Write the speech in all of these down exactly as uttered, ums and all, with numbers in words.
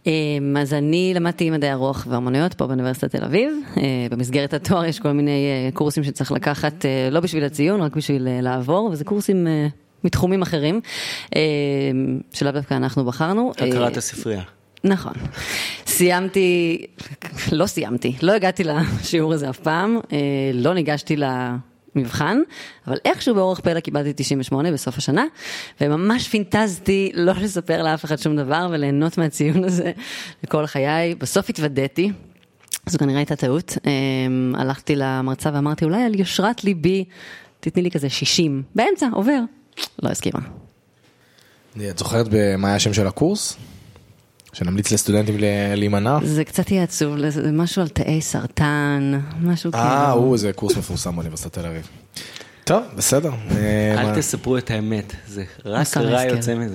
אז אני למדתי מדעי הרוח והאמנויות פה באוניברסיטת תל אביב. במסגרת התואר יש כל מיני קורסים שצריך לקחת, לא בשביל הציון, רק בשביל לעבור, וזה קורסים מתחומים אחרים, שלאו דווקא אנחנו בחרנו. הכרת הספרייה. נכון. סיימתי, לא סיימתי, לא הגעתי לשיעור הזה אף פעם, לא ניגשתי למבחן, אבל איכשהו באורך פלא קיבלתי תשעים ושמונה בסוף השנה, וממש פינטזתי לא לספר לאף אחד שום דבר, וליהנות מהציון הזה לכל חיי. בסוף התוודעתי, זו כנראה הייתה טעות, הלכתי למרצה ואמרתי, אולי על יושרת ליבי, תתני לי כזה שישים, באמצע, עובר. לא הסכימה. את זוכרת מה היה השם של הקורס? שנמליץ לסטודנטים להימנע? זה קצת יהיה עצוב, זה משהו על תאי סרטן, משהו כאילו. אה, הוא, זה קורס מפורסם באוניברסיטת תל אביב. טוב, בסדר. אל תספרו את האמת, זה רק רע יוצא מזה.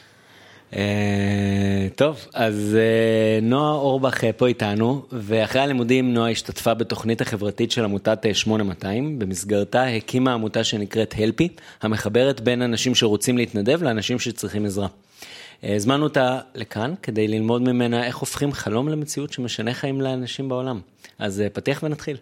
טוב, אז נועה אורבך פה איתנו, ואחרי הלימודים נועה השתתפה בתוכנית החברתית של עמותת שמונה מאתיים, במסגרתה הקימה עמותה שנקראת הלפי, המחברת בין אנשים שרוצים להתנדב לאנשים שצריכים עזרה. הזמנו אותה לכאן כדי ללמוד ממנה איך הופכים חלום למציאות שמשנה חיים לאנשים בעולם. אז פתיח ונתחיל.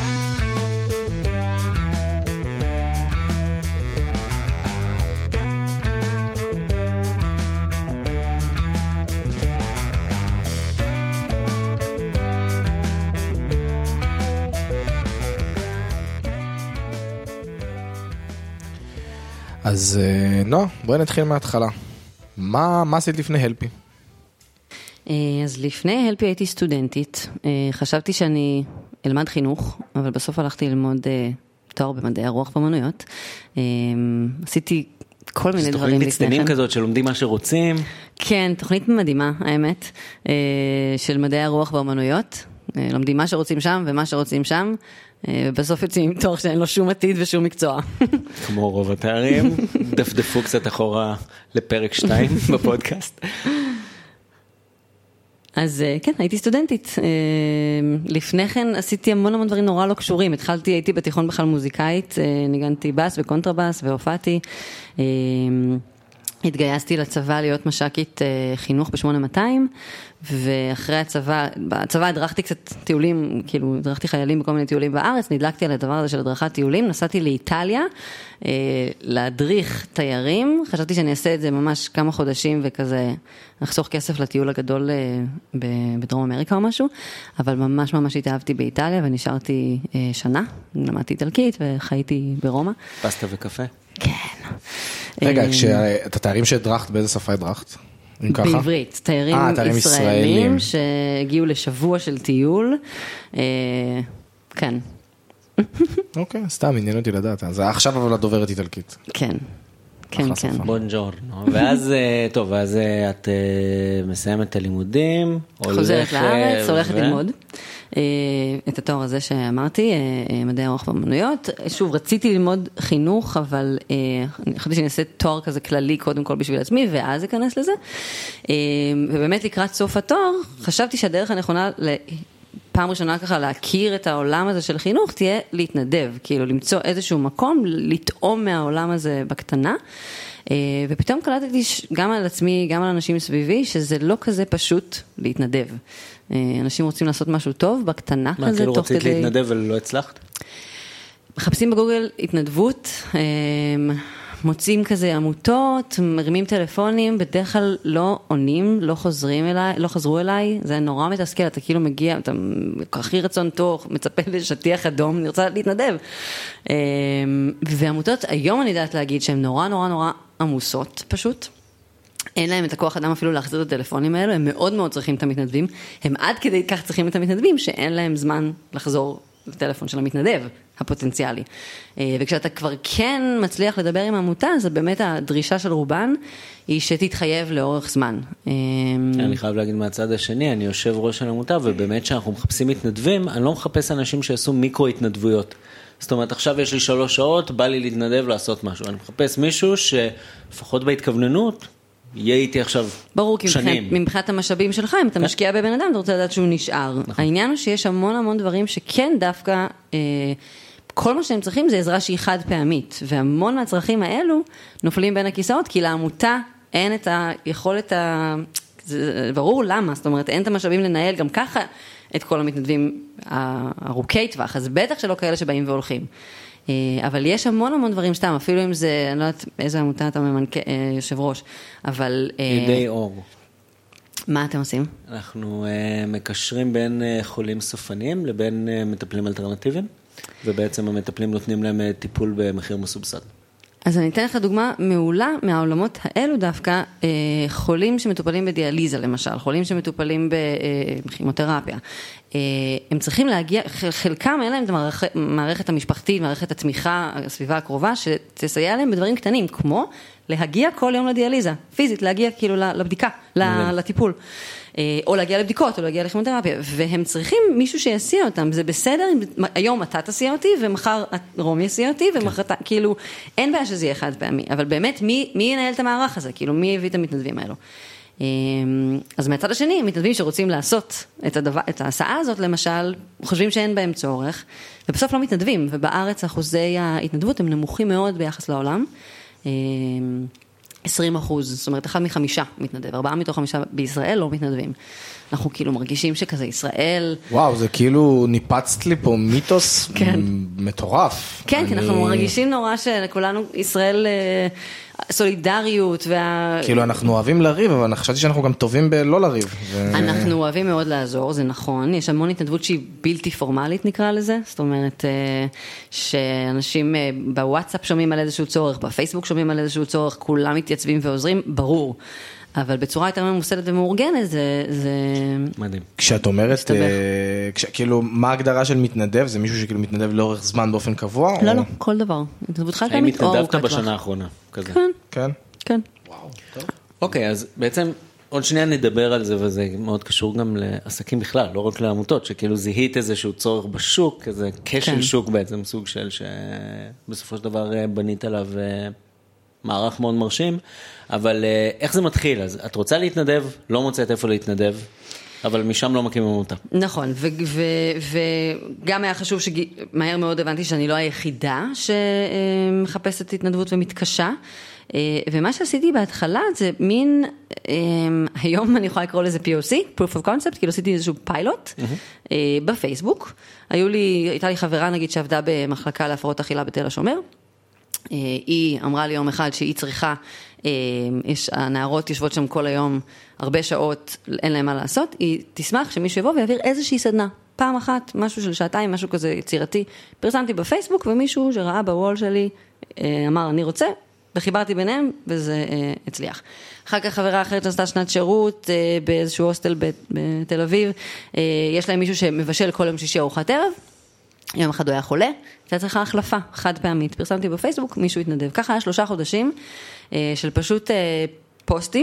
אז נועה, בואי נתחיל מההתחלה. מה, מה עשית לפני הלפי? אז לפני הלפי הייתי סטודנטית. חשבתי שאני אלמד חינוך, אבל בסוף הלכתי ללמוד תואר במדעי הרוח ואמנויות. עשיתי כל מיני דברים לפני כן. תוכנית מצטיינים כזאת שלומדים מה שרוצים. כן, תוכנית מדהימה, האמת, של מדעי הרוח ואמנויות. לומדים מה שרוצים שם ומה שרוצים שם. בסוף יוצאים עם תואר שאין לו שום עתיד ושום מקצוע. כמו רוב התארים, דפדפו קצת אחורה לפרק שתיים בפודקאסט. אז כן, הייתי סטודנטית. לפני כן עשיתי המון המון דברים נורא לא קשורים. התחלתי, הייתי בתיכון בכלל מוזיקאית, ניגנתי בס וקונטרבס והופעתי. התגייסתי לצבא להיות מש"קית חינוך ב-שמונה מאתיים, ואחרי הצבא, בצבא הדרכתי קצת טיולים, כאילו הדרכתי חיילים בכל מיני טיולים בארץ, נדלקתי על הדבר הזה של הדרכת טיולים, נסעתי לאיטליה, להדריך תיירים, חשבתי שאני אעשה את זה ממש כמה חודשים וכזה, נחסוך כסף לטיול הגדול בדרום אמריקה או משהו, אבל ממש ממש התאהבתי באיטליה ונשארתי שנה, למדתי איטלקית וחייתי ברומא. פסטה וקפה? כן. רגע, את התארים שהדרכת, באיזה שפה הדרכת? בעברית, תיירים ישראלים שהגיעו לשבוע של טיול, כן. אוקיי, סתם, עניין אותי לדעת, אז עכשיו אבל את דוברת איטלקית. כן, כן, כן. בונג'ורנו, ואז, טוב, ואז את מסיימת את הלימודים, חוזרת לארץ, הולכת ללמוד. את התואר הזה שאמרתי, מדעי הרוח ואמנויות. שוב, רציתי ללמוד חינוך, אבל אני חושבת שאני אעשה תואר כזה כללי קודם כל בשביל עצמי, ואז אכנס לזה. ובאמת לקראת סוף התואר, חשבתי שהדרך הנכונה פעם ראשונה ככה להכיר את העולם הזה של חינוך, תהיה להתנדב, כאילו למצוא איזשהו מקום, לטעום מהעולם הזה בקטנה. ופתאום קלטתי גם על עצמי, גם על אנשים סביבי, שזה לא כזה פשוט להתנדב. אנשים רוצים לעשות משהו טוב, בקטנה כזה, מה, כאילו תוך כדי... רצית להתנדב ולא הצלחת? מחפשים בגוגל התנדבות, מוצאים כזה עמותות, מרימים טלפונים, בדרך כלל לא עונים, לא חוזרים אליי, לא חזרו אליי, זה נורא מתסכל, אתה כאילו מגיע, אתה הכי רצון טוב, מצפה לשטיח אדום, אני רוצה להתנדב. ועמותות, היום אני יודעת להגיד שהן נורא נורא נורא עמוסות פשוט, אין להם את הכוח אדם אפילו להחזיר את הטלפונים האלו, הם מאוד מאוד צריכים את המתנדבים, הם עד כדי כך צריכים את המתנדבים, שאין להם זמן לחזור לטלפון של המתנדב הפוטנציאלי. וכשאתה כבר כן מצליח לדבר עם העמותה, אז באמת הדרישה של רובן היא שתתחייב לאורך זמן. אני חייב להגיד מהצד השני, אני יושב ראש של העמותה, ובאמת שאנחנו מחפשים מתנדבים, אני לא מחפש אנשים שיעשו מיקרו התנדבויות. זאת אומרת, עכשיו יש לי שלוש שעות, בא לי להתנדב לעשות משהו. אני מחפש מישהו שלפחות בהתכווננות, יהיה איתי עכשיו שנים. ברור, כי מבחינת המשאבים שלך, אם אתה משקיע בבן אדם, אתה רוצה לדעת שהוא נשאר. העניין הוא שיש המון המון דברים שכן דווקא, כל מה שהם צריכים זה עזרה שהיא חד פעמית, והמון מהצרכים האלו נופלים בין הכיסאות, כי לעמותה אין את היכולת, זה ברור למה, זאת אומרת, אין את המשאבים לנהל גם ככה את כל המתנדבים ארוכי טווח, אז בטח שלא כאלה שבאים והולכים. אבל יש המון המון דברים סתם, אפילו אם זה, אני לא יודעת איזה עמותה אתה יושב ראש, אבל... ידי אור. מה אתם עושים? אנחנו uh, מקשרים בין uh, חולים סופניים לבין uh, מטפלים אלטרנטיביים, ובעצם המטפלים נותנים להם uh, טיפול במחיר מסובסד. אז אני אתן לך דוגמה מעולה מהעולמות האלו דווקא, uh, חולים שמטופלים בדיאליזה למשל, חולים שמטופלים בכימותרפיה. Uh, הם צריכים להגיע, חלקם אין להם את המערכת המשפחתית, מערכת התמיכה, הסביבה הקרובה, שתסייע להם בדברים קטנים, כמו להגיע כל יום לדיאליזה, פיזית, להגיע כאילו לבדיקה, לטיפול, או להגיע לבדיקות, או להגיע לכימותרפיה, והם צריכים מישהו שיסיע אותם, זה בסדר, היום אתה תסיע אותי, ומחר רום יסיע אותי, ומחר, כאילו, אין בעיה שזה יהיה חד פעמי, אבל באמת, מי, מי ינהל את המערך הזה? כאילו, מי הביא את המתנדבים האלו? אז מהצד השני, מתנדבים שרוצים לעשות את הדבר, את ההסעה הזאת, למשל, חושבים שאין בהם צורך, ובסוף לא מתנדבים, ובארץ אחוזי ההתנדבות הם נמוכים מאוד ביחס לעולם, עשרים אחוז, זאת אומרת, אחד מחמישה מתנדב, ארבעה מתוך חמישה בישראל לא מתנדבים. אנחנו כאילו מרגישים שכזה ישראל... וואו, זה כאילו ניפצת לי פה מיתוס מטורף. כן, כי אנחנו מרגישים נורא שכולנו ישראל סולידריות וה... כאילו אנחנו אוהבים לריב, אבל אני חשבתי שאנחנו גם טובים בלא לריב. אנחנו אוהבים מאוד לעזור, זה נכון. יש המון התנדבות שהיא בלתי פורמלית נקרא לזה, זאת אומרת שאנשים בוואטסאפ שומעים על איזשהו צורך, בפייסבוק שומעים על איזשהו צורך, כולם מתייצבים ועוזרים, ברור. אבל בצורה יותר ממוסדת ומאורגנת, זה... זה... מדהים. כשאת אומרת, כש, כאילו, מה ההגדרה של מתנדב? זה מישהו שכאילו מתנדב לאורך זמן באופן קבוע? לא, או... לא, כל דבר. התנדבות חד האם פעמית או... התנדבת בשנה האחרונה? כזה. כן. כן? כן. וואו, טוב. אוקיי, אז בעצם עוד שנייה נדבר על זה, וזה מאוד קשור גם לעסקים בכלל, לא רק לעמותות, שכאילו זיהית איזשהו צורך בשוק, איזה כשל כן. שוק בעצם, סוג של שבסופו של דבר בנית עליו מערך מאוד מרשים, אבל איך זה מתחיל? אז את רוצה להתנדב, לא מוצאת איפה להתנדב, אבל משם לא מקימים עמותה. נכון, וגם היה חשוב שמהר מאוד הבנתי שאני לא היחידה שמחפשת התנדבות ומתקשה, ומה שעשיתי בהתחלה זה מין, היום אני יכולה לקרוא לזה פי או סי, Proof of Concept, כאילו עשיתי איזשהו פיילוט בפייסבוק, היו לי, הייתה לי חברה נגיד שעבדה במחלקה להפרעות אכילה בתל השומר, היא אמרה לי יום אחד שהיא צריכה, יש, הנערות יושבות שם כל היום הרבה שעות, אין להם מה לעשות, היא תשמח שמישהו יבוא ויעביר איזושהי סדנה, פעם אחת, משהו של שעתיים, משהו כזה יצירתי, פרסמתי בפייסבוק ומישהו שראה בוול שלי אמר אני רוצה, וחיברתי ביניהם וזה הצליח. אחר כך חברה אחרת עשתה שנת שירות באיזשהו הוסטל בתל אביב, יש להם מישהו שמבשל כל יום שישי ארוחת ערב, יום אחד הוא היה חולה, הייתה צריכה החלפה, חד פעמית, פרסמתי בפייסבוק, מישהו התנדב. ככה היה שלושה חודשים של פשוט פוסטים,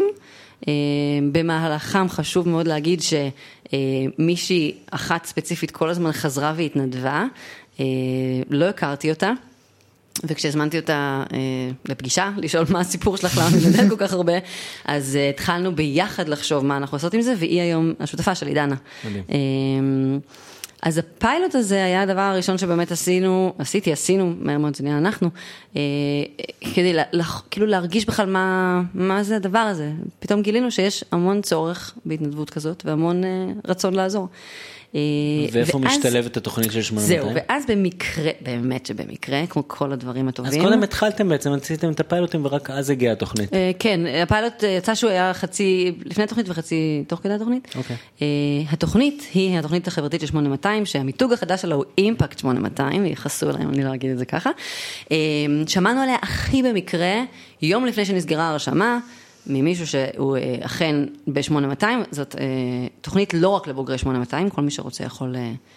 במהלכם חשוב מאוד להגיד שמישהי אחת ספציפית כל הזמן חזרה והתנדבה, לא הכרתי אותה, וכשהזמנתי אותה לפגישה, לשאול מה הסיפור שלך, למה מתנדב כל כך הרבה, אז התחלנו ביחד לחשוב מה אנחנו עושות עם זה, והיא היום השותפה שלי, דנה. מדהים. אז הפיילוט הזה היה הדבר הראשון שבאמת עשינו, עשיתי, עשינו, מהר מאוד זה נהיה אנחנו, אה, כדי לה, כאילו להרגיש בכלל מה, מה זה הדבר הזה. פתאום גילינו שיש המון צורך בהתנדבות כזאת, והמון אה, רצון לעזור. ואיפה משתלבת התוכנית של שמונה מאתיים? זהו, ואז במקרה, באמת שבמקרה, כמו כל הדברים הטובים. אז קודם התחלתם בעצם, עשיתם את הפיילוטים ורק אז הגיעה התוכנית. כן, הפיילוט יצא שהוא היה חצי, לפני התוכנית וחצי תוך כדי התוכנית. התוכנית היא התוכנית החברתית של שמונה מאתיים, שהמיתוג החדש שלה הוא אימפקט שמונה מאתיים, ויחסו אליהם, אני לא אגיד את זה ככה. שמענו עליה הכי במקרה, יום לפני שנסגרה הרשמה, ממישהו שהוא אכן ב-שמונה מאתיים, זאת תוכנית לא רק לבוגרי שמונה מאתיים, כל מי שרוצה יכול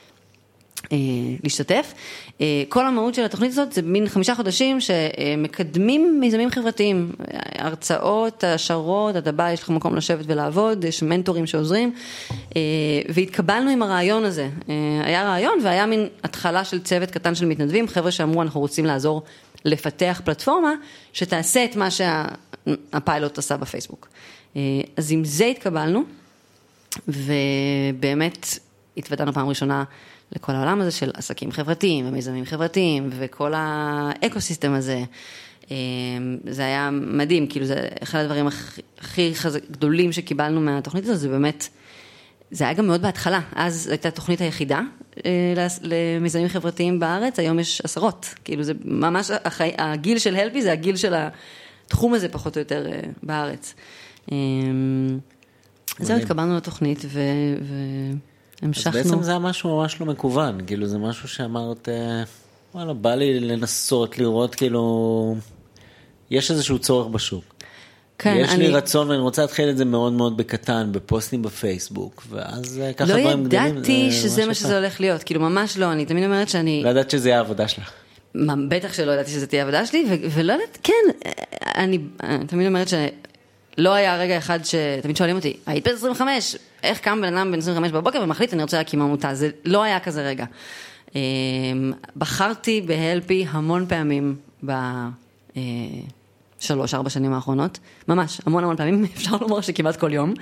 להשתתף. כל המהות של התוכנית הזאת זה מין חמישה חודשים שמקדמים מיזמים חברתיים, הרצאות, השערות, אתה בא, יש לך מקום לשבת ולעבוד, יש מנטורים שעוזרים, והתקבלנו עם הרעיון הזה. היה רעיון והיה מין התחלה של צוות קטן של מתנדבים, חבר'ה שאמרו אנחנו רוצים לעזור לפתח פלטפורמה שתעשה את מה שהפיילוט עשה בפייסבוק. אז עם זה התקבלנו, ובאמת התוודענו פעם ראשונה לכל העולם הזה של עסקים חברתיים ומיזמים חברתיים, וכל האקוסיסטם הזה. זה היה מדהים, כאילו זה אחד הדברים הכי גדולים שקיבלנו מהתוכנית הזאת, זה באמת, זה היה גם מאוד בהתחלה, אז הייתה התוכנית היחידה למיזמים חברתיים בארץ, היום יש עשרות, כאילו זה ממש, הגיל של הלפי זה הגיל של התחום הזה פחות או יותר בארץ. זהו, התקבלנו לתוכנית והמשכנו. אז בעצם זה היה משהו ממש לא מקוון, כאילו זה משהו שאמרת, וואלה, בא לי לנסות, לראות כאילו, יש איזשהו צורך בשוק. כן, יש אני... לי רצון ואני רוצה להתחיל את זה מאוד מאוד בקטן, בפוסטים בפייסבוק, ואז ככה לא דברים גדולים. לא ידעתי שזה מה שזה הולך להיות, כאילו ממש לא, אני תמיד אומרת שאני... לא ידעת שזה יהיה העבודה שלך. מה, בטח שלא ידעתי שזה תהיה העבודה שלי, ו- ולא יודעת, כן, אני, אני תמיד אומרת שלא היה רגע אחד שתמיד שואלים אותי, היית בן עשרים וחמש, איך קם בן אדם בן עשרים וחמש בבוקר ומחליט, אני רוצה להקים עמותה, זה לא היה כזה רגע. בחרתי בהלפי המון פעמים בשלוש, ארבע שנים האחרונות, ממש, המון המון פעמים, אפשר לומר שכמעט כל יום,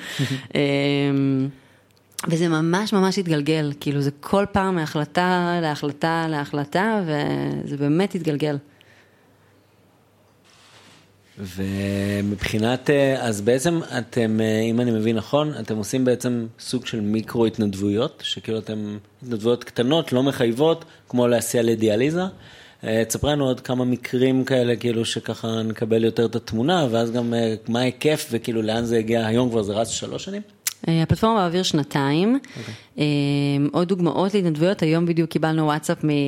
וזה ממש ממש התגלגל, כאילו זה כל פעם מהחלטה להחלטה להחלטה, וזה באמת התגלגל. ומבחינת, אז בעצם אתם, אם אני מבין נכון, אתם עושים בעצם סוג של מיקרו התנדבויות, שכאילו אתם התנדבויות קטנות, לא מחייבות, כמו להסיע לדיאליזה. תספר לנו עוד כמה מקרים כאלה, כאילו שככה נקבל יותר את התמונה, ואז גם מה ההיקף וכאילו לאן זה הגיע, היום כבר זה רץ שלוש שנים? הפלטפורמה באוויר שנתיים. Okay. עוד דוגמאות להתנדבויות, היום בדיוק קיבלנו וואטסאפ מ...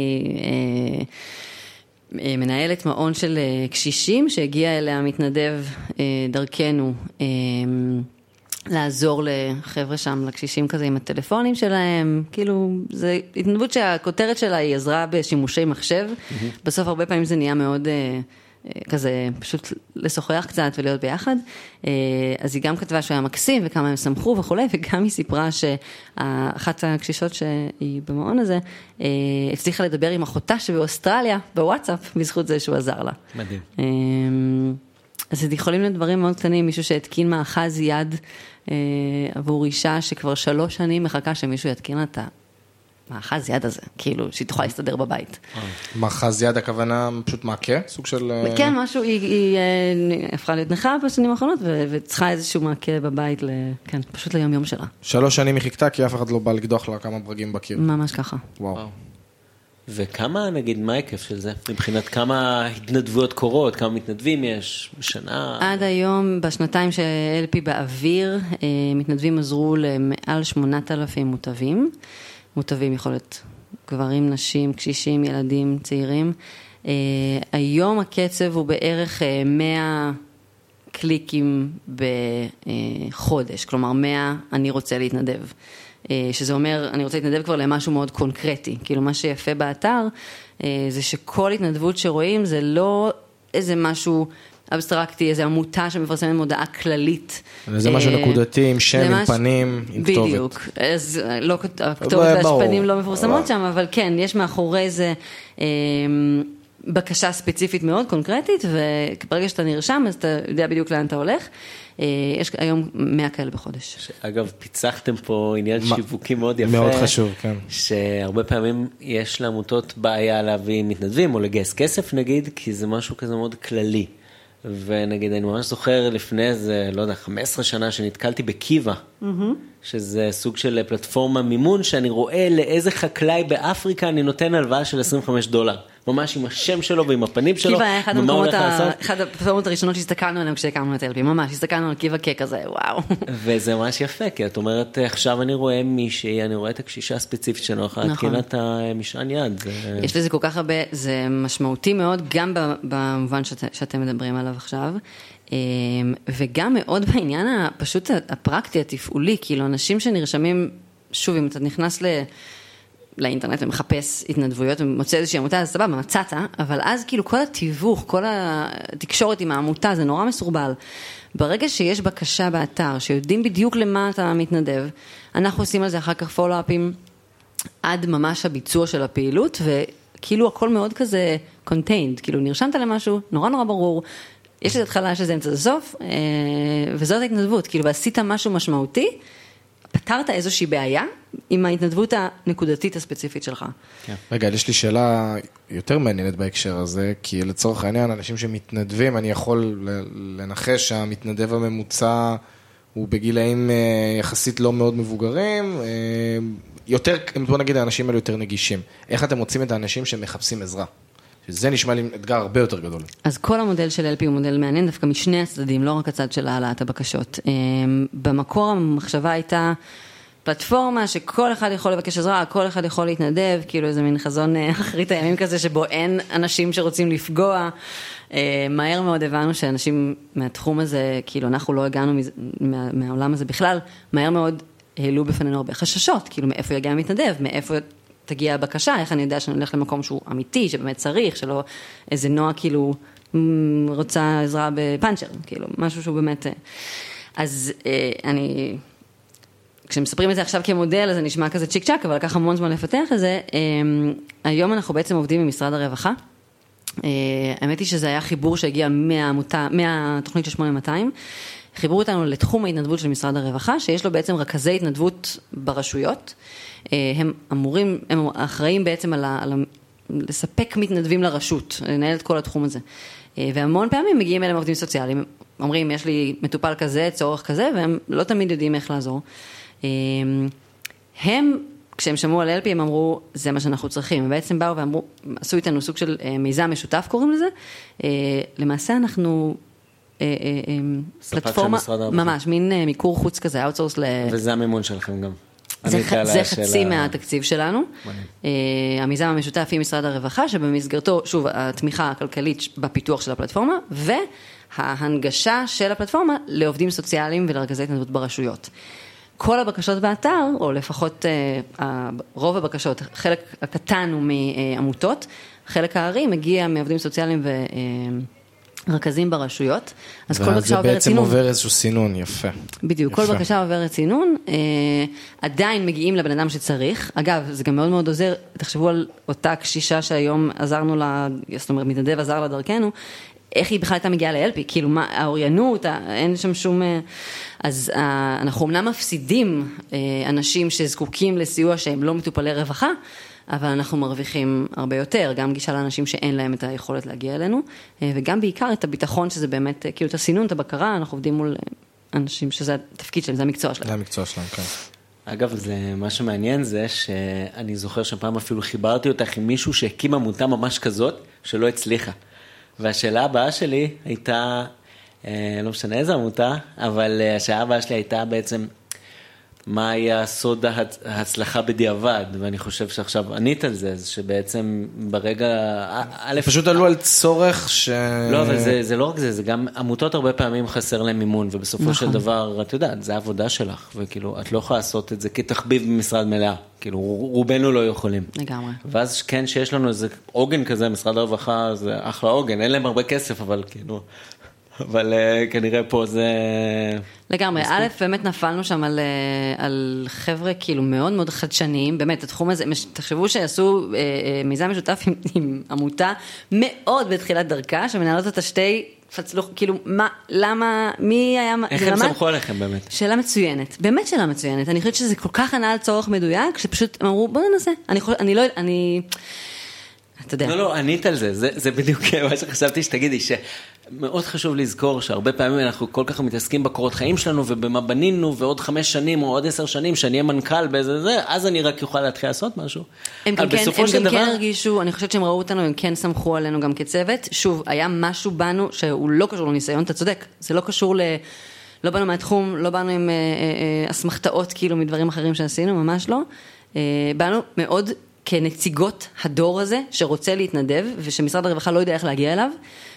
מנהלת מעון של קשישים, שהגיע אליה מתנדב דרכנו לעזור לחבר'ה שם, לקשישים כזה עם הטלפונים שלהם, כאילו, זה התנדבות שהכותרת שלה היא עזרה בשימושי מחשב, mm-hmm. בסוף הרבה פעמים זה נהיה מאוד כזה, פשוט לשוחח קצת ולהיות ביחד, אז היא גם כתבה שהוא היה מקסים וכמה הם שמחו וכולי, וגם היא סיפרה שאחת הקשישות שהיא במעון הזה, הצליחה לדבר עם אחותה שבאוסטרליה, בוואטסאפ, בזכות זה שהוא עזר לה. מדהים. אז זה יכולים להיות דברים מאוד קטנים, מישהו שהתקין מאחז יד עבור אישה שכבר שלוש שנים מחכה שמישהו יתקין אותה, מאחז יד הזה, כאילו, שהיא תוכל להסתדר בבית. מאחז יד, הכוונה פשוט מעקה? סוג של... כן, משהו, היא הפכה להיות נכה בשנים האחרונות, וצריכה איזשהו מעקה בבית, כן, פשוט ליום יום שלה. שלוש שנים היא חיכתה, כי אף אחד לא בא לקדוח לה כמה ברגים בקיר. ממש ככה. וואו. וכמה, נגיד, מה ההיקף של זה? מבחינת כמה התנדבויות קורות, כמה מתנדבים יש בשנה? עד היום, בשנתיים שאלפי באוויר, מתנדבים עזרו למעל שמונת אלפים מוטבים. מוטבים יכול להיות גברים, נשים, קשישים, ילדים, צעירים. היום הקצב הוא בערך מאה קליקים בחודש, כלומר מאה אני רוצה להתנדב. שזה אומר, אני רוצה להתנדב כבר למשהו מאוד קונקרטי. כאילו מה שיפה באתר, זה שכל התנדבות שרואים, זה לא איזה משהו אבסטרקטי, איזו עמותה שמפרסמת מודעה כללית. זה משהו נקודתי, עם שם, עם פנים, עם כתובת. בדיוק. אז לא, הכתובת והשפנים לא מפורסמות שם, אבל כן, יש מאחורי זה בקשה ספציפית מאוד קונקרטית, וברגע שאתה נרשם, אז אתה יודע בדיוק לאן אתה הולך. יש היום מאה כאלה בחודש. אגב, פיצחתם פה עניין שיווקי מאוד יפה. מאוד חשוב, כן. שהרבה פעמים יש לעמותות בעיה להביא מתנדבים, או לגייס כסף נגיד, כי זה משהו כזה מאוד כללי. ונגיד, אני ממש זוכר לפני איזה, לא יודע, חמש עשרה שנה שנתקלתי בקיבה, mm-hmm. שזה סוג של פלטפורמה מימון, שאני רואה לאיזה חקלאי באפריקה אני נותן הלוואה של עשרים וחמישה דולר. ממש עם השם שלו ועם הפנים שלו. קיבה היה אחד המקומות, אחד הפלטפורמות הראשונות שהסתכלנו עליהם כשהקמנו את אלפי, ממש, הסתכלנו על קיבה ככזה, וואו. וזה ממש יפה, כי את אומרת, עכשיו אני רואה מישהי, אני רואה את הקשישה הספציפית שלו, אחת תקינת המשען יד. יש לזה כל כך הרבה, זה משמעותי מאוד, גם במובן שאתם מדברים עליו עכשיו, וגם מאוד בעניין הפשוט הפרקטי, התפעולי, כאילו אנשים שנרשמים, שוב, אם אתה נכנס ל... לאינטרנט ומחפש התנדבויות ומוצא איזושהי עמותה, אז סבבה, מצאת, אבל אז כאילו כל התיווך, כל התקשורת עם העמותה, זה נורא מסורבל. ברגע שיש בקשה באתר, שיודעים בדיוק למה אתה מתנדב, אנחנו עושים על זה אחר כך פולו-אפים עד ממש הביצוע של הפעילות, וכאילו הכל מאוד כזה contained, כאילו נרשמת למשהו, נורא נורא ברור, יש את התחלה שזה אמצע סוף, וזאת ההתנדבות, כאילו ועשית משהו משמעותי, פתרת איזושהי בעיה עם ההתנדבות הנקודתית הספציפית שלך. כן. רגע, יש לי שאלה יותר מעניינת בהקשר הזה, כי לצורך העניין, אנשים שמתנדבים, אני יכול לנחש שהמתנדב הממוצע הוא בגילאים יחסית לא מאוד מבוגרים, יותר, בוא נגיד, האנשים האלה יותר נגישים. איך אתם מוצאים את האנשים שמחפשים עזרה? שזה נשמע לי אתגר הרבה יותר גדול. אז כל המודל של אל פי הוא מודל מעניין, דווקא משני הצדדים, לא רק הצד של העלאת הבקשות. במקור המחשבה הייתה פלטפורמה שכל אחד יכול לבקש עזרה, כל אחד יכול להתנדב, כאילו איזה מין חזון אחרית הימים כזה, שבו אין אנשים שרוצים לפגוע. מהר מאוד הבנו שאנשים מהתחום הזה, כאילו אנחנו לא הגענו מה, מהעולם הזה בכלל, מהר מאוד העלו בפנינו הרבה חששות, כאילו מאיפה יגיע המתנדב, מאיפה תגיע הבקשה, איך אני יודע שאני הולך למקום שהוא אמיתי, שבאמת צריך, שלא איזה נועה כאילו רוצה עזרה בפאנצ'ר, כאילו משהו שהוא באמת... אז אני... כשמספרים את זה עכשיו כמודל, אז זה נשמע כזה צ'יק צ'ק, אבל לקח המון זמן לפתח את זה. היום אנחנו בעצם עובדים עם משרד הרווחה. האמת היא שזה היה חיבור שהגיע מהעמותה, מהתוכנית של שמונה מאתיים. חיברו אותנו לתחום ההתנדבות של משרד הרווחה, שיש לו בעצם רכזי התנדבות ברשויות. הם אמורים, הם אחראים בעצם על, על לספק מתנדבים לרשות, לנהל את כל התחום הזה. והמון פעמים מגיעים אליהם עובדים סוציאליים, אומרים, יש לי מטופל כזה, צורך כזה, והם לא תמיד יודעים איך לעזור. הם, כשהם שמעו על אל פי, הם אמרו, זה מה שאנחנו צריכים. הם בעצם באו ואמרו, עשו איתנו סוג של מיזם משותף, קוראים לזה. למעשה אנחנו... פלטפורמה, ממש, מין מיקור חוץ כזה, אאוטסורס ל... וזה המימון שלכם גם. זה, זה חצי מהתקציב שלנו. המיזם המשותף עם משרד הרווחה, שבמסגרתו, שוב, התמיכה הכלכלית בפיתוח של הפלטפורמה, וההנגשה של הפלטפורמה לעובדים סוציאליים ולרכזי התנדבות ברשויות. כל הבקשות באתר, או לפחות רוב הבקשות, חלק הקטן הוא מעמותות, חלק הארי מגיע מעובדים סוציאליים ו... רכזים ברשויות, אז כל בקשה עוברת בעצם סינון. עובר איזשהו סינון, יפה. בדיוק, כל בקשה עוברת סינון, עדיין מגיעים לבן אדם שצריך, אגב, זה גם מאוד מאוד עוזר, תחשבו על אותה קשישה שהיום עזרנו לה, זאת אומרת, מתנדב עזר לה דרכנו, איך היא בכלל הייתה מגיעה ל-אל פי, כאילו מה, האוריינות, אין שם שום, אז אנחנו אמנם מפסידים אנשים שזקוקים לסיוע שהם לא מטופלי רווחה, אבל אנחנו מרוויחים הרבה יותר, גם גישה לאנשים שאין להם את היכולת להגיע אלינו, וגם בעיקר את הביטחון שזה באמת, כאילו את הסינון, את הבקרה, אנחנו עובדים מול אנשים שזה התפקיד שלהם, זה המקצוע שלהם. זה המקצוע שלהם, כן. אגב, זה, מה שמעניין זה שאני זוכר שפעם אפילו חיברתי אותך עם מישהו שהקים עמותה ממש כזאת, שלא הצליחה. והשאלה הבאה שלי הייתה, לא משנה איזה עמותה, אבל השאלה הבאה שלי הייתה בעצם, מה היה סוד ההצלחה בדיעבד, ואני חושב שעכשיו ענית על זה, שבעצם ברגע... פשוט עלו על צורך ש... לא, אבל זה, זה לא רק זה, זה גם עמותות הרבה פעמים חסר להם מימון, ובסופו של דבר, את יודעת, זה העבודה שלך, וכאילו, את לא יכולה לעשות את זה כתחביב במשרד מלאה, כאילו, רובנו לא יכולים. לגמרי. ואז כן שיש לנו איזה עוגן כזה, משרד הרווחה, זה אחלה עוגן, אין להם הרבה כסף, אבל כאילו... אבל כנראה פה זה... לגמרי, א', באמת נפלנו שם על, על חבר'ה כאילו מאוד מאוד חדשניים, באמת, התחום הזה, תחשבו שעשו מיזם משותף עם, עם עמותה מאוד בתחילת דרכה, שמנהלות אותה שתי פצלוח, כאילו, מה, למה, מי היה... איך הם סמכו עליכם באמת? שאלה מצוינת, באמת שאלה מצוינת, אני חושבת שזה כל כך ענה על צורך מדויק, שפשוט הם אמרו, בואו ננסה, אני חושבת, אני לא, אני... אתה יודע. לא, לא, ענית על זה, זה, זה בדיוק מה שחשבתי שתגידי, שמאוד חשוב לזכור שהרבה פעמים אנחנו כל כך מתעסקים בקורות חיים שלנו ובמה בנינו, ועוד חמש שנים או עוד עשר שנים שאני אהיה מנכ"ל באיזה זה, אז אני רק יוכל להתחיל לעשות משהו. הם גם, כן, הם גם דבר... כן הרגישו, אני חושבת שהם ראו אותנו, הם כן סמכו עלינו גם כצוות, שוב, היה משהו בנו שהוא לא קשור לניסיון, אתה צודק, זה לא קשור ל... לא באנו מהתחום, לא באנו עם אסמכתאות כאילו מדברים אחרים שעשינו, ממש לא. באנו מאוד כנציגות הדור הזה שרוצה להתנדב, ושמשרד הרווחה לא יודע איך להגיע אליו,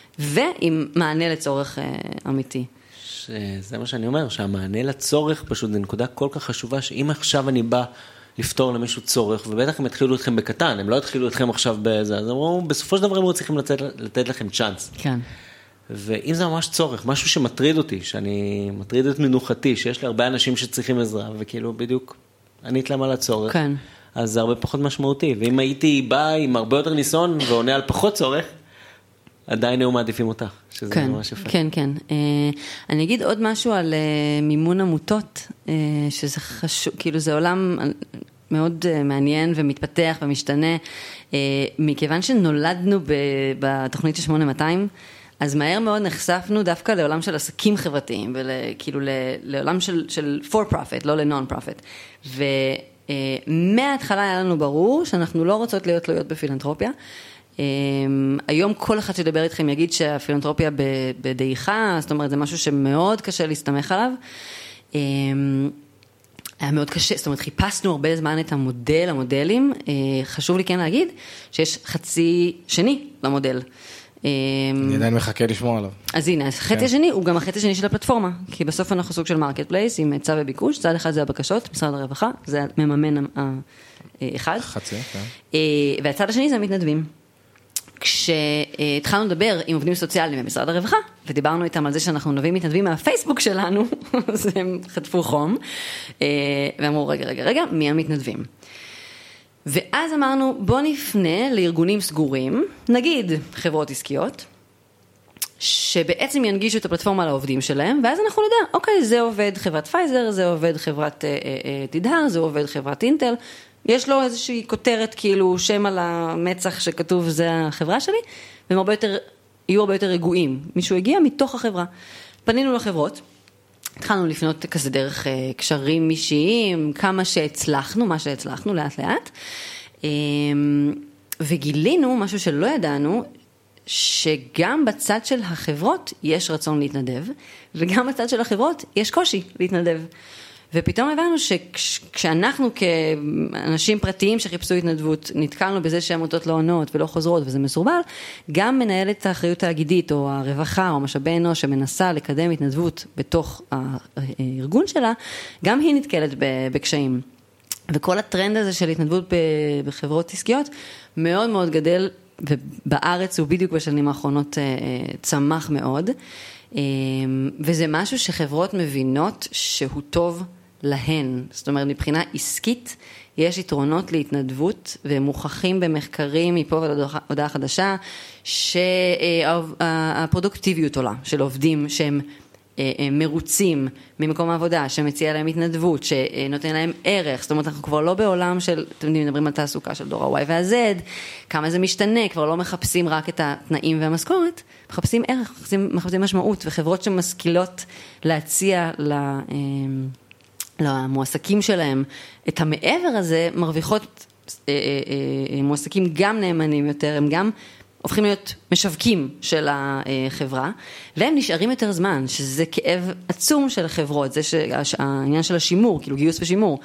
ועם מענה לצורך אמיתי. זה מה שאני אומר, שהמענה לצורך פשוט זה נקודה כל כך חשובה, שאם עכשיו אני בא לפתור למישהו צורך, ובטח הם התחילו אתכם בקטן, הם לא התחילו אתכם עכשיו בזה, אז אמרו, בסופו של דבר הם צריכים לתת, לתת לכם צ'אנס. כן. ואם זה ממש צורך, משהו שמטריד אותי, שאני מטריד את מנוחתי, שיש לי הרבה אנשים שצריכים עזרה, וכאילו בדיוק ענית להם על הצורך. כן. אז זה הרבה פחות משמעותי, ואם הייתי בא עם הרבה יותר ניסיון ועונה על פחות צורך, עדיין היו מעדיפים אותך, שזה כן, ממש יפה. כן, כן. אני אגיד עוד משהו על מימון עמותות, שזה חשוב, כאילו זה עולם מאוד מעניין ומתפתח ומשתנה, מכיוון שנולדנו בתוכנית של שמונה מאתיים, אז מהר מאוד נחשפנו דווקא לעולם של עסקים חברתיים, וכאילו לעולם של, של for profit, לא ל-non profit. ומההתחלה היה לנו ברור שאנחנו לא רוצות להיות תלויות בפילנתרופיה. היום כל אחד שדבר איתכם יגיד שהפילנתרופיה בדעיכה, זאת אומרת זה משהו שמאוד קשה להסתמך עליו. היה מאוד קשה, זאת אומרת חיפשנו הרבה זמן את המודל, המודלים. חשוב לי כן להגיד שיש חצי שני למודל. אני עדיין מחכה לשמוע עליו. אז הנה, החצי השני הוא גם החצי השני של הפלטפורמה, כי בסוף אנחנו סוג של מרקט פלייס עם היצע וביקוש, צד אחד זה הבקשות, משרד הרווחה, זה מממן האחד. חצי, כן. והצד השני זה המתנדבים. כשהתחלנו לדבר עם עובדים סוציאליים במשרד הרווחה, ודיברנו איתם על זה שאנחנו נביא מתנדבים מהפייסבוק שלנו, אז הם חטפו חום, ואמרו רגע, רגע, רגע, מי המתנדבים? ואז אמרנו, בוא נפנה לארגונים סגורים, נגיד חברות עסקיות, שבעצם ינגישו את הפלטפורמה לעובדים שלהם, ואז אנחנו נדע, אוקיי, זה עובד חברת פייזר, זה עובד חברת אה, אה, תדהר, זה עובד חברת אינטל, יש לו איזושהי כותרת, כאילו שם על המצח שכתוב, זה החברה שלי, והם הרבה יותר, יהיו הרבה יותר רגועים. מישהו הגיע מתוך החברה. פנינו לחברות, התחלנו לפנות כזה דרך קשרים אישיים, כמה שהצלחנו, מה שהצלחנו לאט לאט, וגילינו משהו שלא ידענו, שגם בצד של החברות יש רצון להתנדב, וגם בצד של החברות יש קושי להתנדב. ופתאום הבנו שכשאנחנו כאנשים פרטיים שחיפשו התנדבות, נתקלנו בזה שהעמותות לא עונות ולא חוזרות וזה מסורבל, גם מנהלת האחריות האגידית או הרווחה או משאבי אנוש שמנסה לקדם התנדבות בתוך הארגון שלה, גם היא נתקלת בקשיים. וכל הטרנד הזה של התנדבות בחברות עסקיות מאוד מאוד גדל, ובארץ הוא בדיוק בשנים האחרונות צמח מאוד, וזה משהו שחברות מבינות שהוא טוב להן. זאת אומרת, מבחינה עסקית, יש יתרונות להתנדבות, והם מוכחים במחקרים מפה ועד הודעה חדשה, שהפרודוקטיביות עולה של עובדים שהם מרוצים ממקום העבודה, שמציע להם התנדבות, שנותן להם ערך. זאת אומרת, אנחנו כבר לא בעולם של, אתם יודעים, מדברים על תעסוקה של דור ה-Y וה-Z, כמה זה משתנה, כבר לא מחפשים רק את התנאים והמשכורת, מחפשים ערך, מחפשים, מחפשים משמעות, וחברות שמשכילות להציע למועסקים שלהם את המעבר הזה, מרוויחות מועסקים גם נאמנים יותר, הם גם הופכים להיות משווקים של החברה, והם נשארים יותר זמן, שזה כאב עצום של החברות, זה העניין של השימור, כאילו גיוס ושימור.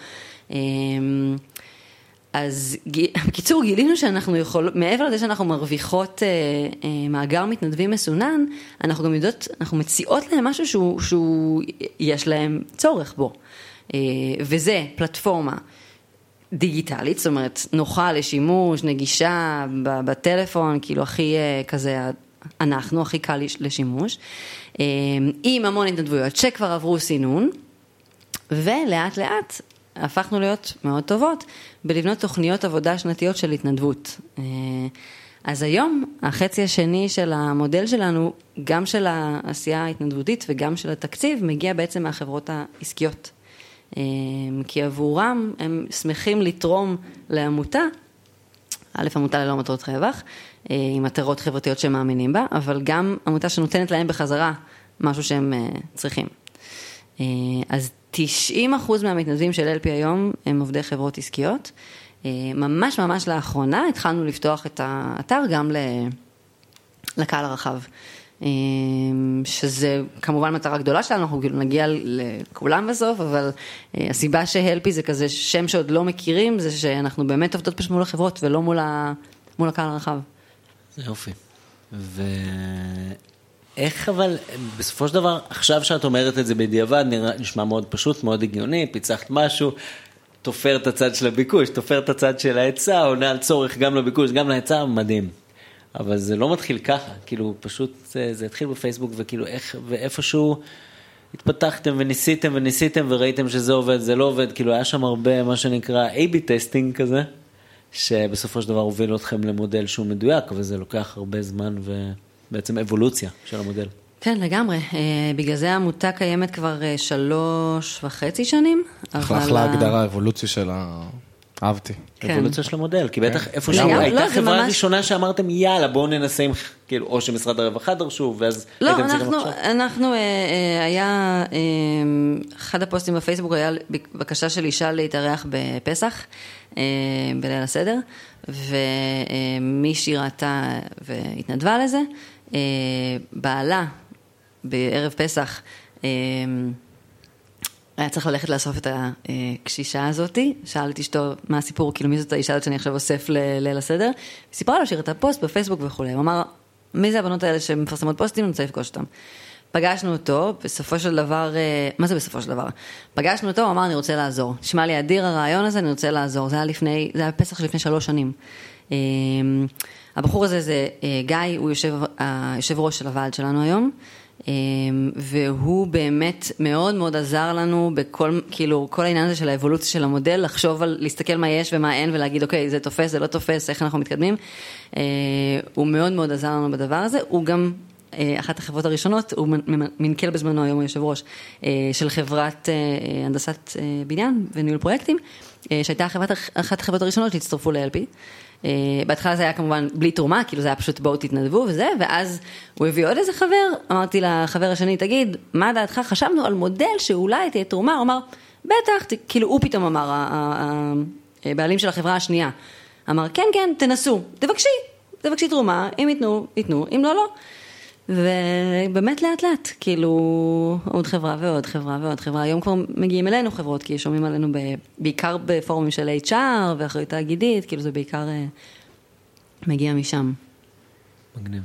אז בקיצור, גילינו שאנחנו יכולים, מעבר לזה שאנחנו מרוויחות מאגר מתנדבים מסונן, אנחנו גם יודעות, אנחנו מציעות להם משהו שהוא, שהוא יש להם צורך בו. וזה פלטפורמה דיגיטלית, זאת אומרת, נוחה לשימוש, נגישה בטלפון, כאילו הכי כזה, אנחנו הכי קל לשימוש, עם המון התנדבויות שכבר עברו סינון, ולאט לאט הפכנו להיות מאוד טובות בלבנות תוכניות עבודה שנתיות של התנדבות. אז היום, החצי השני של המודל שלנו, גם של העשייה ההתנדבותית וגם של התקציב, מגיע בעצם מהחברות העסקיות. כי עבורם הם שמחים לתרום לעמותה, א', עמותה ללא מטרות רווח, עם מטרות חברתיות שהם מאמינים בה, אבל גם עמותה שנותנת להם בחזרה משהו שהם צריכים. אז תשעים אחוז מהמתנדבים של אל פי היום הם עובדי חברות עסקיות. ממש ממש לאחרונה התחלנו לפתוח את האתר גם לקהל הרחב. שזה כמובן מטרה גדולה שלנו, אנחנו נגיע לכולם בסוף, אבל הסיבה שהלפי זה כזה שם שעוד לא מכירים, זה שאנחנו באמת עובדות פשוט מול החברות ולא מול, ה... מול הקהל הרחב. זה יופי. ואיך אבל, בסופו של דבר, עכשיו שאת אומרת את זה בדיעבד, נשמע מאוד פשוט, מאוד הגיוני, פיצחת משהו, תופר את הצד של הביקוש, תופר את הצד של ההיצע, עונה על צורך גם לביקוש, גם להיצע, מדהים. אבל זה לא מתחיל ככה, כאילו פשוט זה, זה התחיל בפייסבוק וכאילו איך, ואיפשהו התפתחתם וניסיתם וניסיתם וראיתם שזה עובד, זה לא עובד, כאילו היה שם הרבה מה שנקרא איי בי טסטינג כזה, שבסופו של דבר הוביל אתכם למודל שהוא מדויק, אבל זה לוקח הרבה זמן ו... בעצם אבולוציה של המודל. כן, לגמרי. בגלל זה העמותה קיימת כבר שלוש וחצי שנים. אחלה הגדרה, אבולוציה של ה... אהבתי. אבולוציה של המודל, כי בטח איפשהו הייתה חברה ראשונה שאמרתם, יאללה, בואו ננסה עם, כאילו, או שמשרד הרווחה דרשו, ואז... לא, אנחנו, היה, אחד הפוסטים בפייסבוק היה בקשה של אישה להתארח בפסח, בליל הסדר, ומישהי ראתה והתנדבה לזה, בעלה, בערב פסח, היה צריך ללכת לאסוף את הקשישה הזאת, שאל את אשתו מה הסיפור, כאילו מי זאת האישה הזאת שאני עכשיו אוסף לליל הסדר, וסיפרה לו שהראתה פוסט בפייסבוק וכו', הוא אמר, מי זה הבנות האלה שמפרסמות פוסטים, אני רוצה לפגוש אותם. פגשנו אותו, בסופו של דבר, מה זה בסופו של דבר? פגשנו אותו, הוא אמר, אני רוצה לעזור. שמע לי אדיר הרעיון הזה, אני רוצה לעזור. זה היה לפני, זה היה פסח לפני שלוש שנים. הבחור הזה זה גיא, הוא יושב, היושב ראש של הוועד שלנו היום, והוא באמת מאוד מאוד עזר לנו בכל, כאילו, כל העניין הזה של האבולוציה של המודל, לחשוב על, להסתכל מה יש ומה אין, ולהגיד, אוקיי, זה תופס, זה לא תופס, איך אנחנו מתקדמים. הוא מאוד מאוד עזר לנו בדבר הזה. הוא גם, אחת החברות הראשונות, הוא מנכ"ל בזמנו, היום הוא יושב ראש, של חברת הנדסת בניין וניהול פרויקטים, שהייתה אחת החברות הראשונות שהצטרפו ל-אל פי. בהתחלה זה היה כמובן בלי תרומה, כאילו זה היה פשוט בואו תתנדבו וזה, ואז הוא הביא עוד איזה חבר, אמרתי לחבר השני, תגיד, מה דעתך? חשבנו על מודל שאולי תהיה תרומה, הוא אמר, בטח, כאילו הוא פתאום אמר, הבעלים של החברה השנייה, אמר, כן, כן, תנסו, תבקשי, תבקשי תרומה, אם ייתנו, ייתנו, אם לא, לא. ובאמת לאט לאט, כאילו עוד חברה ועוד חברה ועוד חברה, היום כבר מגיעים אלינו חברות, כי שומעים עלינו בעיקר בפורומים של אייץ' אר ואחריות תאגידית, כאילו זה בעיקר מגיע משם. מגניב.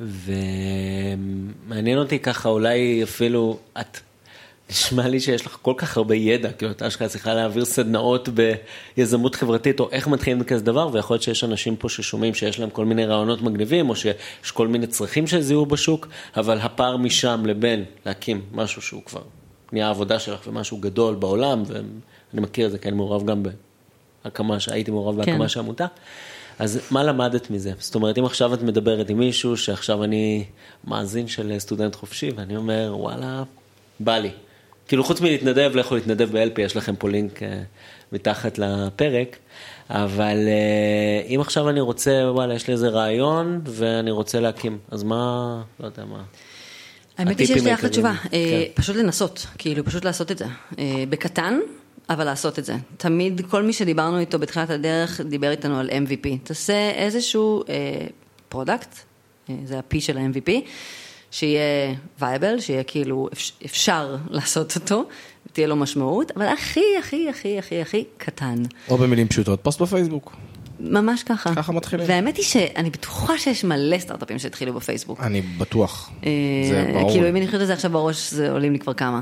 ומעניין אותי ככה, אולי אפילו את, נשמע לי שיש לך כל כך הרבה ידע, כאילו אתה אשכרה צריכה להעביר סדנאות ביזמות חברתית, או איך מתחילים כזה דבר, ויכול להיות שיש אנשים פה ששומעים שיש להם כל מיני רעיונות מגניבים, או שיש כל מיני צרכים שזיהו בשוק, אבל הפער משם לבין להקים משהו שהוא כבר נהיה העבודה שלך, ומשהו גדול בעולם, ואני מכיר את זה, כי אני מעורב גם בהקמה, שהייתי מעורב בהקמה של העמותה, אז מה למדת מזה? זאת אומרת, אם עכשיו את מדברת עם מישהו, שעכשיו אני מאזין של סטודנט חופשי, ואני אומר, וואלה, בא לי. כאילו חוץ מלהתנדב, לכו להתנדב ב-אל פי, יש לכם פה לינק uh, מתחת לפרק, אבל uh, אם עכשיו אני רוצה, וואלה, יש לי איזה רעיון, ואני רוצה להקים, אז מה, לא יודע מה. האמת היא שיש לי אחלה תשובה, כן. פשוט לנסות, כאילו פשוט לעשות את זה, בקטן, אבל לעשות את זה. תמיד כל מי שדיברנו איתו בתחילת הדרך, דיבר איתנו על אם וי פי, תעשה איזשהו פרודקט, זה ה-P של ה-אם וי פי, שיהיה וייבל, שיהיה כאילו אפשר לעשות אותו, ותהיה לו משמעות, אבל הכי, הכי, הכי, הכי, הכי קטן. או במילים פשוטות, פוסט בפייסבוק. ממש ככה. ככה מתחילים. והאמת היא שאני בטוחה שיש מלא סטארט-אפים שהתחילו בפייסבוק. אני בטוח. זה ברור. כאילו, אם אני חושבת את זה עכשיו בראש, זה עולים לי כבר כמה.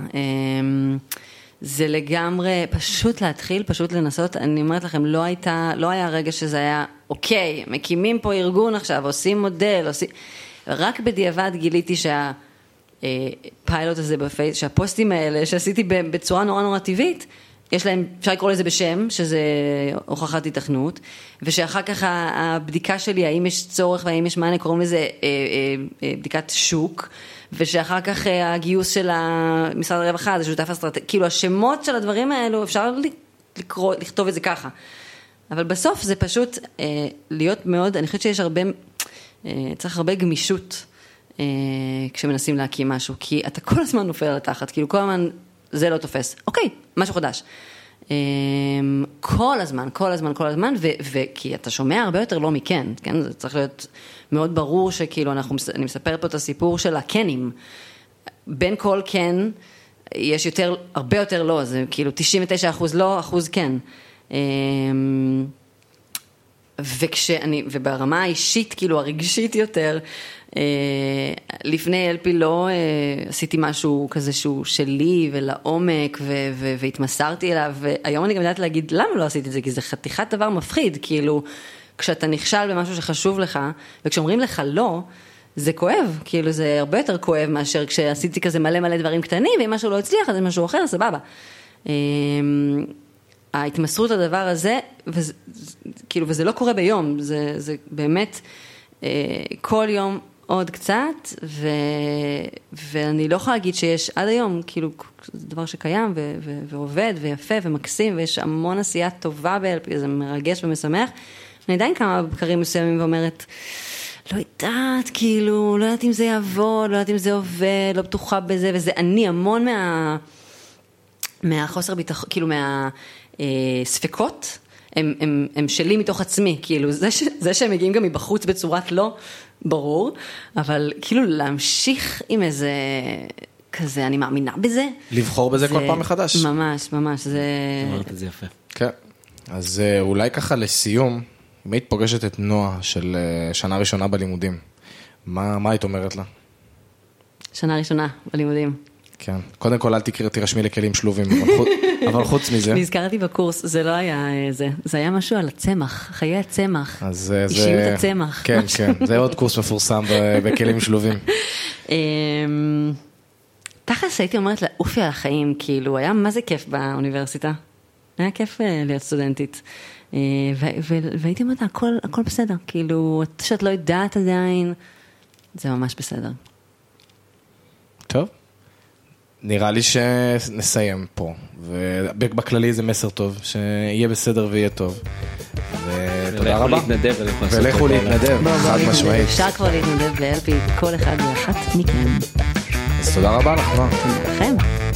זה לגמרי, פשוט להתחיל, פשוט לנסות. אני אומרת לכם, לא הייתה, לא היה רגע שזה היה, אוקיי, מקימים פה ארגון עכשיו, עושים מודל, עושים... רק בדיעבד גיליתי שהפיילוט הזה בפייס, שהפוסטים האלה שעשיתי בצורה נורא נורא טבעית, יש להם, אפשר לקרוא לזה בשם, שזה הוכחת התכנות, ושאחר כך הבדיקה שלי, האם יש צורך והאם יש מענה, קוראים לזה בדיקת שוק, ושאחר כך הגיוס של משרד הרווחה, זה שותף אסטרטגי, כאילו השמות של הדברים האלו, אפשר לקרוא, לכתוב את זה ככה. אבל בסוף זה פשוט להיות מאוד, אני חושבת שיש הרבה, צריך הרבה גמישות כשמנסים להקים משהו, כי אתה כל הזמן נופל על התחת, כאילו כל הזמן זה לא תופס. אוקיי, משהו חדש. כל הזמן, כל הזמן, כל הזמן, וכי אתה שומע הרבה יותר לא מכן, כן? זה צריך להיות מאוד ברור שכאילו אנחנו, אני מספר פה את הסיפור של הכנים. בין כל כן, יש יותר, הרבה יותר לא, זה כאילו תשעים ותשעה אחוז לא, אחוז כן. וכשאני, וברמה האישית, כאילו הרגשית יותר, לפני אל פי לא עשיתי משהו כזה שהוא שלי ולעומק והתמסרתי אליו, והיום אני גם יודעת להגיד למה לא עשיתי את זה, כי זה חתיכת דבר מפחיד, כאילו כשאתה נכשל במשהו שחשוב לך, וכשאומרים לך לא, זה כואב, כאילו זה הרבה יותר כואב מאשר כשעשיתי כזה מלא מלא דברים קטנים, ואם משהו לא הצליח, אז זה משהו אחר, סבבה. ההתמסרות לדבר הזה, וזה, כאילו, וזה לא קורה ביום, זה, זה באמת, כל יום עוד קצת, ו... ואני לא יכולה להגיד שיש עד היום, כאילו, זה דבר שקיים ו... ו... ועובד ויפה ומקסים, ויש המון עשייה טובה ב-אל פי, זה מרגש ומשמח. אני עדיין כמה בקרים מסוימים ואומרת, לא יודעת, כאילו, לא יודעת אם זה יעבוד, לא יודעת אם זה עובד, לא בטוחה בזה, וזה אני המון מה... מהחוסר ביטחון, כאילו, מהספקות, הם, הם, הם שלי מתוך עצמי, כאילו, זה, ש, זה שהם מגיעים גם מבחוץ בצורת לא, ברור, אבל כאילו להמשיך עם איזה, כזה, אני מאמינה בזה. לבחור בזה זה, כל פעם מחדש. ממש, ממש, זה... אמרת את זה יפה. כן, אז אולי ככה לסיום, אם היית פוגשת את נועה של שנה ראשונה בלימודים, מה, מה היית אומרת לה? שנה ראשונה בלימודים. כן, קודם כל אל תקרא, תירשמי לכלים שלובים, אבל, חוץ, אבל חוץ מזה. נזכרתי בקורס, זה לא היה זה, זה היה משהו על הצמח, חיי הצמח, אז אישיות זה, הצמח. כן, כן, זה עוד קורס מפורסם בכלים שלובים. תכלס הייתי אומרת לה, אופי על החיים, כאילו, היה מה זה כיף באוניברסיטה, היה כיף להיות סטודנטית, והייתי אומרת, הכל בסדר, כאילו, שאת לא יודעת עדיין, זה ממש בסדר. טוב. נראה לי שנסיים פה, ובכללי זה מסר טוב, שיהיה בסדר ויהיה טוב. ותודה רבה. ולכו להתנדב, חד משמעית. אפשר כבר להתנדב ב-אל פי, כל אחד ואחת מכם. אז תודה רבה לך, נועה. תודה לכם.